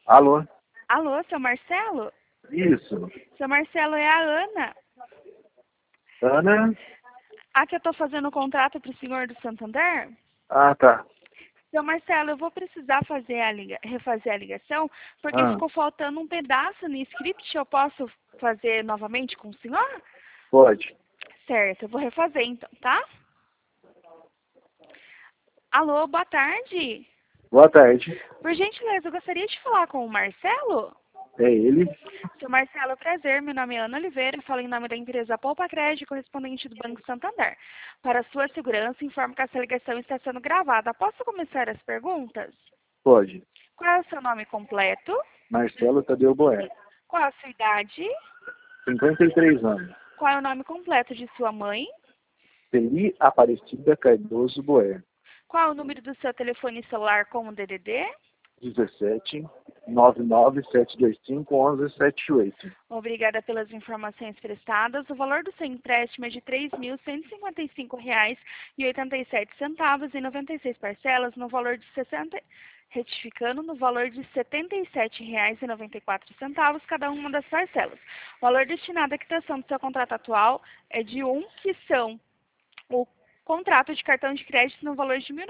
Alô? Alô, seu Marcelo? Isso. Seu Marcelo, é a Ana. Ana? Aqui eu tô fazendo o contrato pro senhor do Santander. Ah, tá. Seu Marcelo, eu vou precisar refazer a ligação, porque Ah, ficou faltando um pedaço no script. Eu posso fazer novamente com o senhor? pode. Certo, eu vou refazer então, tá? Alô, boa tarde. Boa tarde. Por gentileza, eu gostaria de falar com o Marcelo. É ele? Seu Marcelo, prazer. Meu nome é Ana Oliveira. Falo em nome da empresa Poupa Crédito, correspondente do Banco Santander. Para sua segurança, informo que essa ligação está sendo gravada. Posso começar as perguntas? Pode. Qual é o seu nome completo? Marcelo Tadeu Boer. Qual é a sua idade? 53 anos. Qual é o nome completo de sua mãe? Celi Aparecida Cardoso Boer. Qual é o número do seu telefone celular como DDD? 17 99725 1178. Obrigada pelas informações prestadas. O valor do seu empréstimo é de R$ 3.155,87 em 96 parcelas, no valor de 60, retificando, no valor de R$ 77,94, cada uma das parcelas. O valor destinado à quitação do seu contrato atual é de que são o contrato de cartão de crédito no valor de R$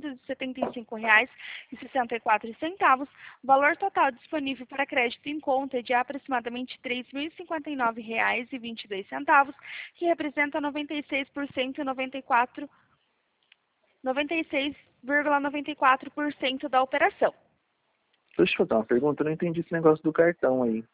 1.975,64. Valor total disponível para crédito em conta é de aproximadamente R$ 3.059,22, que representa 96% e 96,94% da operação. Deixa eu fazer uma pergunta. Eu não entendi esse negócio do cartão aí.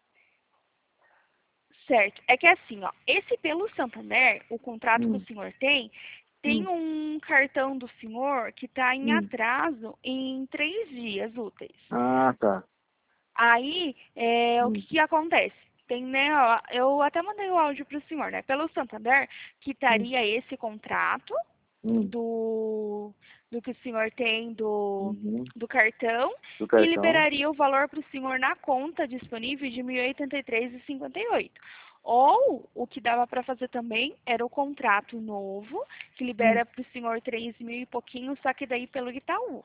Certo. É que assim, ó, esse pelo Santander, o contrato que o senhor tem um cartão do senhor que está em atraso em 3 dias úteis. Ah, tá. Aí, o que acontece? Tem, né, ó, eu até mandei o áudio para o senhor, né? Pelo Santander, quitaria esse contrato do que o senhor tem do cartão Do e cartão. liberaria o valor para o senhor na conta disponível de R$ 1.083,58. Ou o que dava para fazer também era o contrato novo, que libera para o senhor 3.000 e pouquinho, só que daí pelo Itaú.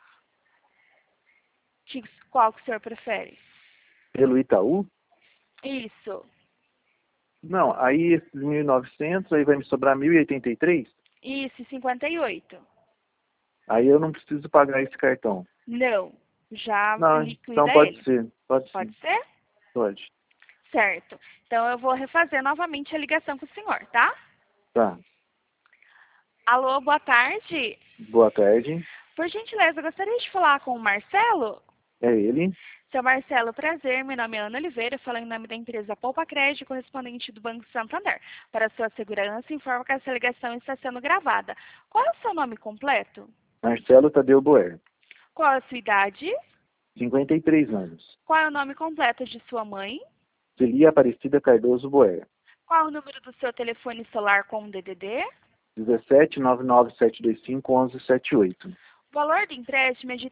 Qual que o senhor prefere? Pelo Itaú? Isso. Não, aí esses 1.900, aí vai me sobrar 1.083? Isso, 58. Aí eu não preciso pagar esse cartão. Não. Já Não, então liquida pode ele. ser. Pode Pode sim. ser? Pode. Certo. Então eu vou refazer novamente a ligação com o senhor, tá? Tá. Alô, boa tarde. Boa tarde. Por gentileza, eu gostaria de falar com o Marcelo. É ele? Seu Marcelo, prazer. Meu nome é Ana Oliveira, falo em nome da empresa Poupa Crédito, correspondente do Banco Santander. Para sua segurança, informo que essa ligação está sendo gravada. Qual é o seu nome completo? Marcelo Tadeu Boer. Qual é a sua idade? 53 anos. Qual é o nome completo de sua mãe? Celi Aparecida Cardoso Boer. Qual é o número do seu telefone celular com DDD? 17 99725 1178. O valor do empréstimo é de R$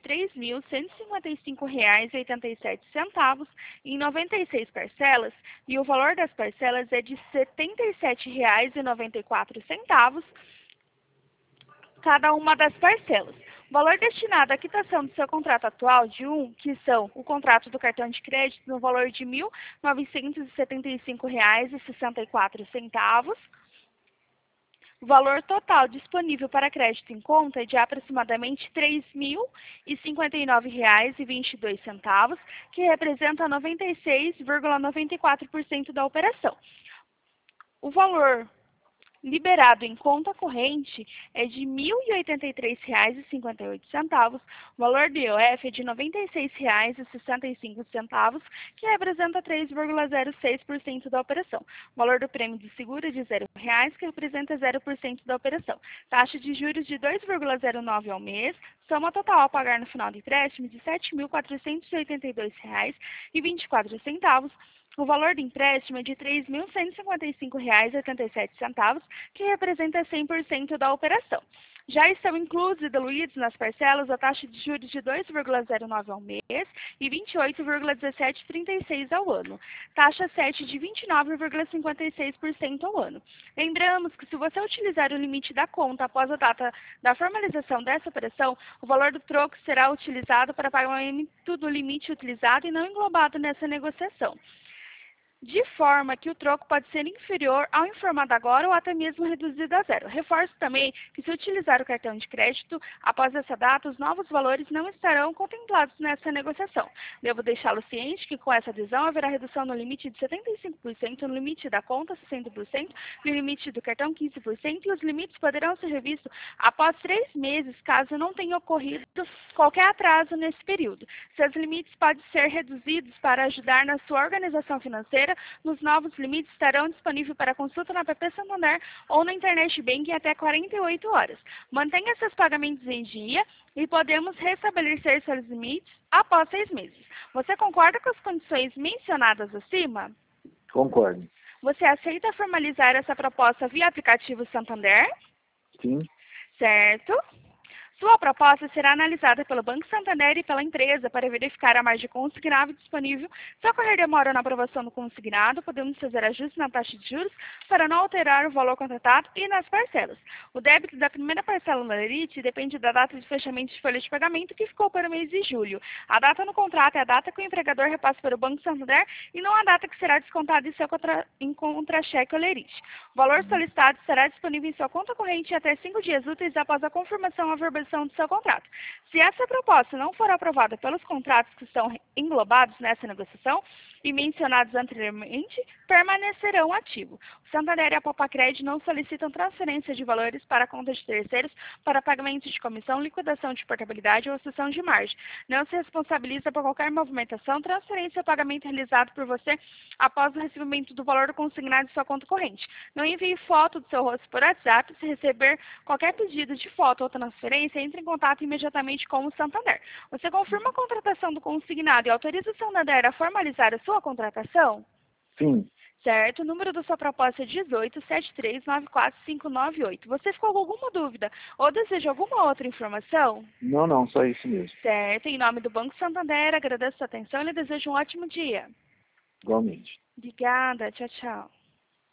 3.155,87 em 96 parcelas e o valor das parcelas é de R$ 77,94 cada uma das parcelas. O valor destinado à quitação do seu contrato atual que são o contrato do cartão de crédito no valor de R$ 1.975,64. O valor total disponível para crédito em conta é de aproximadamente R$ 3.059,22, que representa 96,94% da operação. O valor liberado em conta corrente é de R$ 1.083,58. O valor do IOF é de R$ 96,65, que representa 3,06% da operação. O valor do prêmio de seguro é de R$ 0,00, que representa 0% da operação. Taxa de juros de 2,09 ao mês. Soma total a pagar no final do empréstimo de R$ 7.482,24. O valor do empréstimo é de R$ 3.155,87, que representa 100% da operação. Já estão inclusos e diluídos nas parcelas a taxa de juros de 2,09 ao mês e 28,1736 ao ano. Taxa 7 de 29,56% ao ano. Lembramos que se você utilizar o limite da conta após a data da formalização dessa operação, o valor do troco será utilizado para pagamento do limite utilizado e não englobado nessa negociação, de forma que o troco pode ser inferior ao informado agora ou até mesmo reduzido a zero. Reforço também que, se utilizar o cartão de crédito após essa data, os novos valores não estarão contemplados nessa negociação. Devo deixá-lo ciente que, com essa adesão, haverá redução no limite de 75%, no limite da conta 60%, no limite do cartão 15%, e os limites poderão ser revistos após 3 meses, caso não tenha ocorrido qualquer atraso nesse período. Seus limites podem ser reduzidos para ajudar na sua organização financeira. Nos novos limites estarão disponíveis para consulta na app Santander ou na Internet Banking até 48 horas. Mantenha seus pagamentos em dia e podemos restabelecer seus limites após 6 meses. Você concorda com as condições mencionadas acima? Concordo. Você aceita formalizar essa proposta via aplicativo Santander? Sim. Certo. Sua proposta será analisada pelo Banco Santander e pela empresa para verificar a margem consignada disponível. Se ocorrer demora na aprovação do consignado, podemos fazer ajustes na taxa de juros para não alterar o valor contratado e nas parcelas. O débito da primeira parcela no Lerite depende da data de fechamento de folha de pagamento, que ficou para o mês de julho. A data no contrato é a data que o empregador repassa para o Banco Santander e não a data que será descontada em contra-cheque ou Lerite. O valor solicitado será disponível em sua conta corrente até 5 dias úteis após a confirmação ou verbalização do seu contrato. Se essa proposta não for aprovada pelos contratos que estão englobados nessa negociação e mencionados anteriormente, permanecerão ativos. O Santander e a Popacred não solicitam transferência de valores para contas de terceiros para pagamento de comissão, liquidação de portabilidade ou cessão de margem. Não se responsabiliza por qualquer movimentação, transferência ou pagamento realizado por você após o recebimento do valor consignado em sua conta corrente. Não envie foto do seu rosto por WhatsApp. Se receber qualquer pedido de foto ou transferência, entre em contato imediatamente com o Santander. Você confirma a contratação do consignado e autoriza o Santander a formalizar a sua contratação? Sim. Certo. O número da sua proposta é 1873945598. Você ficou com alguma dúvida ou deseja alguma outra informação? Não, só isso mesmo. Certo. Em nome do Banco Santander, agradeço a sua atenção e lhe desejo um ótimo dia. Igualmente. Obrigada. Tchau, tchau.